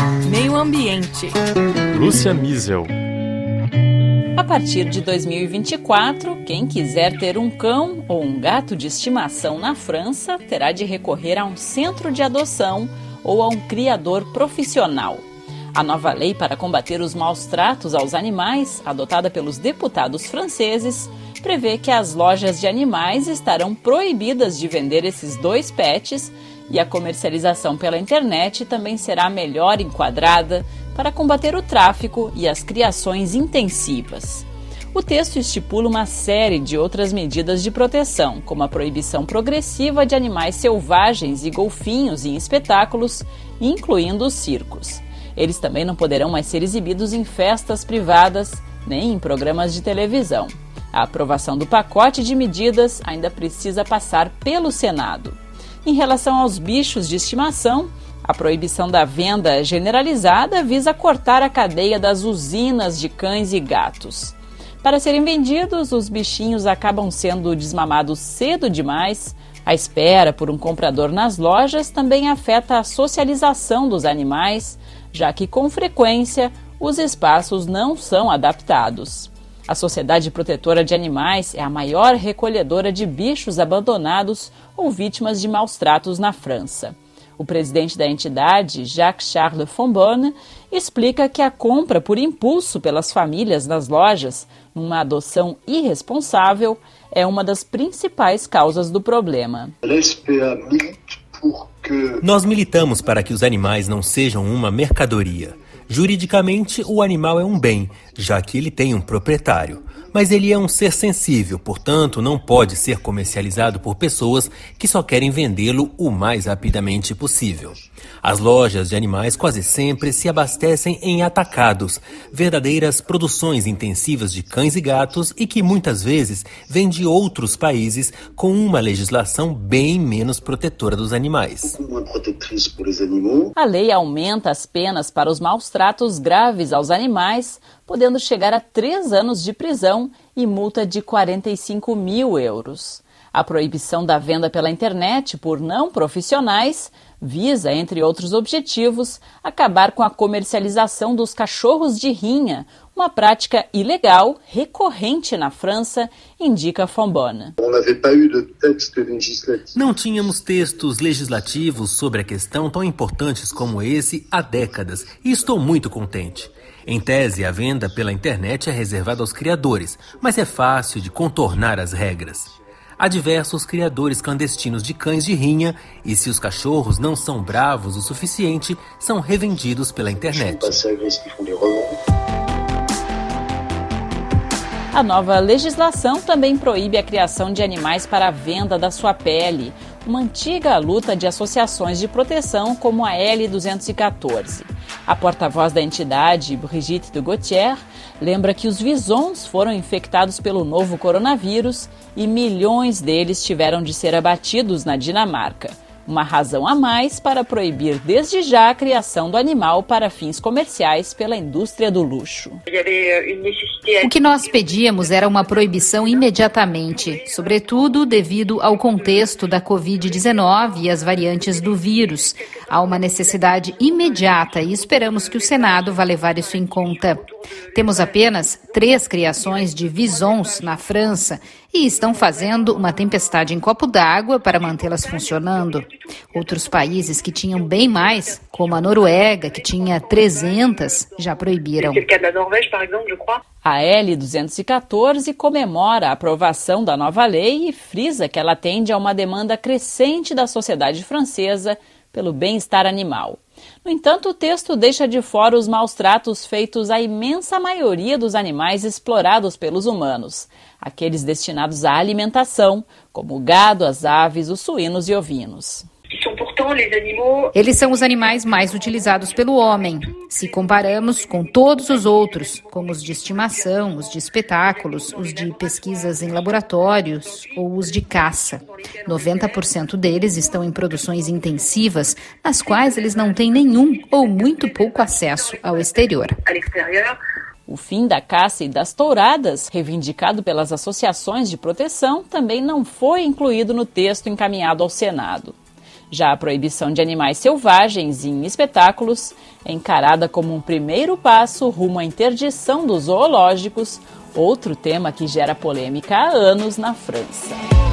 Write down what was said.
Meio Ambiente. Lúcia Miesel. A partir de 2024, quem quiser ter um cão ou um gato de estimação na França terá de recorrer a um centro de adoção ou a um criador profissional. A nova lei para combater os maus-tratos aos animais, adotada pelos deputados franceses, prevê que as lojas de animais estarão proibidas de vender esses dois pets e a comercialização pela internet também será melhor enquadrada para combater o tráfico e as criações intensivas. O texto estipula uma série de outras medidas de proteção, como a proibição progressiva de animais selvagens e golfinhos em espetáculos, incluindo os circos. Eles também não poderão mais ser exibidos em festas privadas nem em programas de televisão. A aprovação do pacote de medidas ainda precisa passar pelo Senado. Em relação aos bichos de estimação, a proibição da venda generalizada visa cortar a cadeia das usinas de cães e gatos. Para serem vendidos, os bichinhos acabam sendo desmamados cedo demais. A espera por um comprador nas lojas também afeta a socialização dos animais, já que, com frequência, os espaços não são adaptados. A Sociedade Protetora de Animais é a maior recolhedora de bichos abandonados ou vítimas de maus-tratos na França. O presidente da entidade, Jacques-Charles Fonbonne, explica que a compra por impulso pelas famílias nas lojas, numa adoção irresponsável, é uma das principais causas do problema. Nós militamos para que os animais não sejam uma mercadoria. Juridicamente, o animal é um bem, já que ele tem um proprietário. Mas ele é um ser sensível, portanto, não pode ser comercializado por pessoas que só querem vendê-lo o mais rapidamente possível. As lojas de animais quase sempre se abastecem em atacados, verdadeiras produções intensivas de cães e gatos e que muitas vezes vêm de outros países com uma legislação bem menos protetora dos animais. A lei aumenta as penas para os maus-tratos graves aos animais, podendo chegar a 3 anos de prisão e multa de 45 mil euros. A proibição da venda pela internet por não profissionais visa, entre outros objetivos, acabar com a comercialização dos cachorros de rinha, uma prática ilegal recorrente na França, indica Fonbonne. Não tínhamos textos legislativos sobre a questão tão importantes como esse há décadas e estou muito contente. Em tese, a venda pela internet é reservada aos criadores, mas é fácil de contornar as regras. Há diversos criadores clandestinos de cães de rinha e, se os cachorros não são bravos o suficiente, são revendidos pela internet. A nova legislação também proíbe a criação de animais para a venda da sua pele, uma antiga luta de associações de proteção como a L214. A porta-voz da entidade, Brigitte de Gautier, lembra que os visons foram infectados pelo novo coronavírus e milhões deles tiveram de ser abatidos na Dinamarca. Uma razão a mais para proibir desde já a criação do animal para fins comerciais pela indústria do luxo. O que nós pedíamos era uma proibição imediatamente, sobretudo devido ao contexto da Covid-19 e as variantes do vírus. Há uma necessidade imediata e esperamos que o Senado vá levar isso em conta. Temos apenas 3 criações de visons na França e estão fazendo uma tempestade em copo d'água para mantê-las funcionando. Outros países que tinham bem mais, como a Noruega, que tinha 300, já proibiram. A L214 comemora a aprovação da nova lei e frisa que ela atende a uma demanda crescente da sociedade francesa pelo bem-estar animal. No entanto, o texto deixa de fora os maus-tratos feitos à imensa maioria dos animais explorados pelos humanos, aqueles destinados à alimentação, como o gado, as aves, os suínos e ovinos. Eles são os animais mais utilizados pelo homem, se comparamos com todos os outros, como os de estimação, os de espetáculos, os de pesquisas em laboratórios ou os de caça. 90% deles estão em produções intensivas, nas quais eles não têm nenhum ou muito pouco acesso ao exterior. O fim da caça e das touradas, reivindicado pelas associações de proteção, também não foi incluído no texto encaminhado ao Senado. Já a proibição de animais selvagens em espetáculos é encarada como um primeiro passo rumo à interdição dos zoológicos, outro tema que gera polêmica há anos na França.